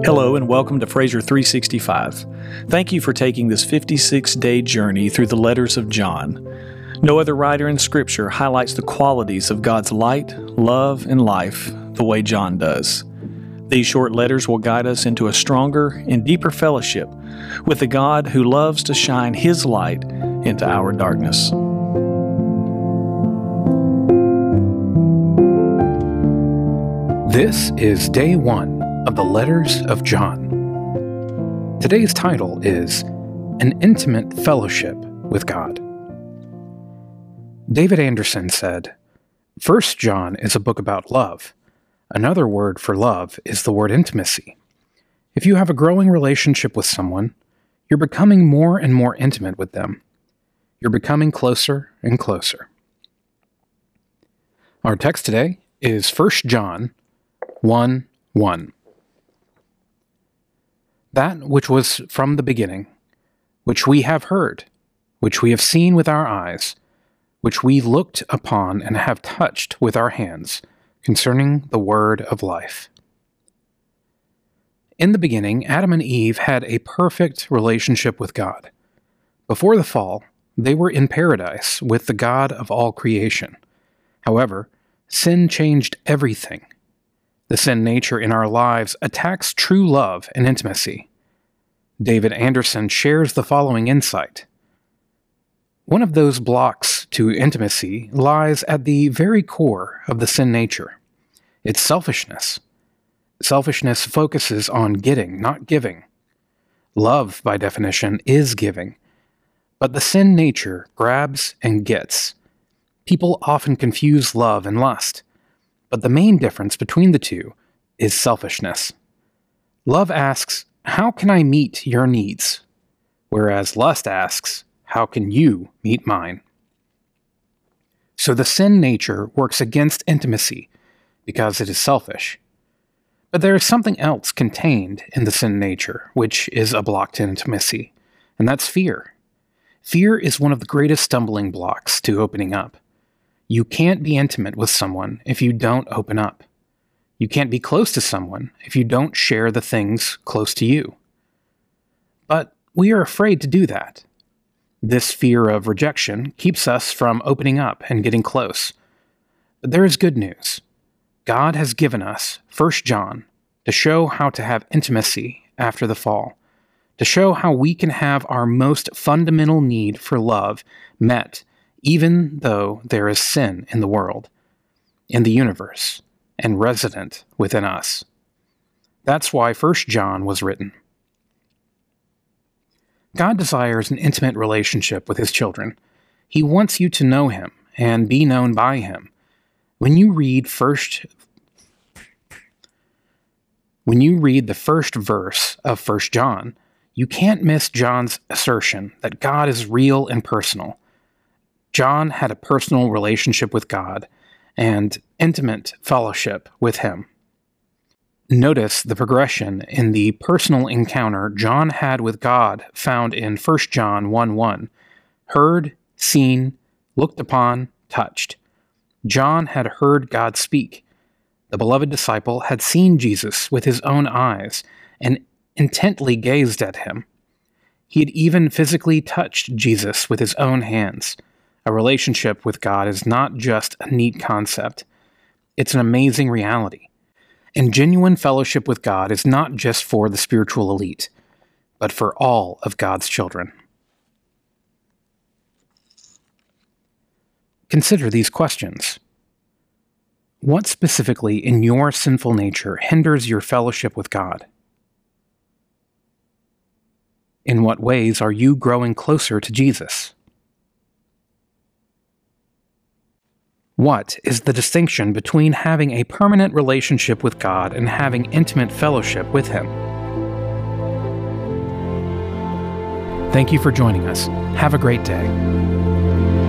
Hello and welcome to Fraser 365. Thank you for taking this 56-day journey through the letters of John. No other writer in Scripture highlights the qualities of God's light, love, and life the way John does. These short letters will guide us into a stronger and deeper fellowship with the God who loves to shine His light into our darkness. This is day 1 of the letters of John. Today's title is An Intimate Fellowship with God. David Anderson said, "First John is a book about love. Another word for love is the word intimacy. If you have a growing relationship with someone, you're becoming more and more intimate with them. You're becoming closer and closer." Our text today is 1 John 1:1. That which was from the beginning, which we have heard, which we have seen with our eyes, which we looked upon and have touched with our hands, concerning the word of life. In the beginning, Adam and Eve had a perfect relationship with God. Before the fall, they were in paradise with the God of all creation. However, sin changed everything. The sin nature in our lives attacks true love and intimacy. David Anderson shares the following insight. One of those blocks to intimacy lies at the very core of the sin nature. It's selfishness. Selfishness focuses on getting, not giving. Love, by definition, is giving. But the sin nature grabs and gets. People often confuse love and lust. But the main difference between the two is selfishness. Love asks, "How can I meet your needs?" Whereas lust asks, "How can you meet mine?" So the sin nature works against intimacy because it is selfish. But there is something else contained in the sin nature, which is a block to intimacy, and that's fear. Fear is one of the greatest stumbling blocks to opening up. You can't be intimate with someone if you don't open up. You can't be close to someone if you don't share the things close to you. But we are afraid to do that. This fear of rejection keeps us from opening up and getting close. But there is good news. God has given us 1 John to show how to have intimacy after the fall, to show how we can have our most fundamental need for love met even though there is sin in the world, in the universe, and resident within us. That's why 1 John was written. God desires an intimate relationship with His children. He wants you to know Him and be known by Him. When you read the first verse of 1 John, you can't miss John's assertion that God is real and personal. John had a personal relationship with God and intimate fellowship with Him. Notice the progression in the personal encounter John had with God found in 1 John 1:1. Heard, seen, looked upon, touched. John had heard God speak. The beloved disciple had seen Jesus with his own eyes and intently gazed at Him. He had even physically touched Jesus with his own hands. A relationship with God is not just a neat concept. It's an amazing reality. And genuine fellowship with God is not just for the spiritual elite, but for all of God's children. Consider these questions. What specifically in your sinful nature hinders your fellowship with God? In what ways are you growing closer to Jesus? What is the distinction between having a permanent relationship with God and having intimate fellowship with Him? Thank you for joining us. Have a great day.